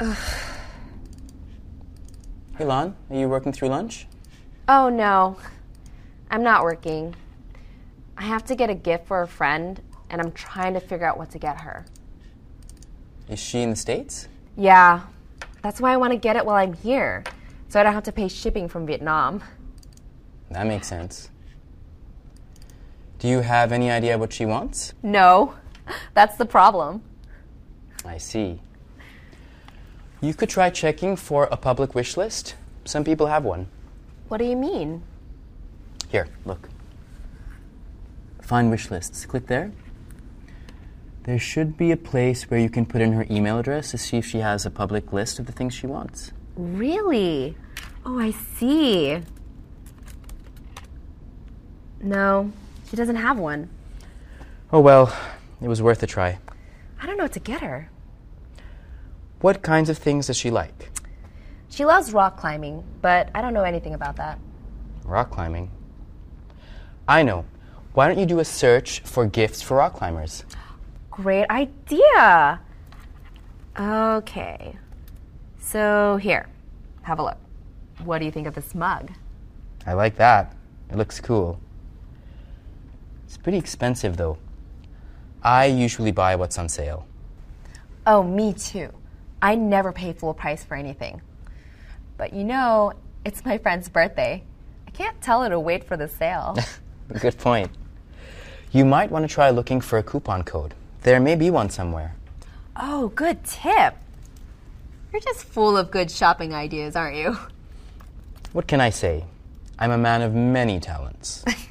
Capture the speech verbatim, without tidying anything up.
Hey, Lon, are you working through lunch? Oh, no. I'm not working. I have to get a gift for a friend, and I'm trying to figure out what to get her. Is she in the States? Yeah. That's why I want to get it while I'm here, so I don't have to pay shipping from Vietnam. That makes sense. Do you have any idea what she wants? No. That's the problem. I see. You could try checking for a public wish list. Some people have one. What do you mean? Here, look. Find wish lists. Click there. There should be a place where you can put in her email address to see if she has a public list of the things she wants. Really? Oh, I see. No, she doesn't have one. Oh well, it was worth a try. I don't know what to get her. What kinds of things does she like? She loves rock climbing, but I don't know anything about that. Rock climbing? I know. Why don't you do a search for gifts for rock climbers? Great idea. Okay. So here, have a look. What do you think of this mug? I like that. It looks cool. It's pretty expensive, though. I usually buy what's on sale. Oh, me too. I never pay full price for anything. But you know, it's my friend's birthday. I can't tell her to wait for the sale. Good point. You might want to try looking for a coupon code. There may be one somewhere. Oh, good tip. You're just full of good shopping ideas, aren't you? What can I say? I'm a man of many talents.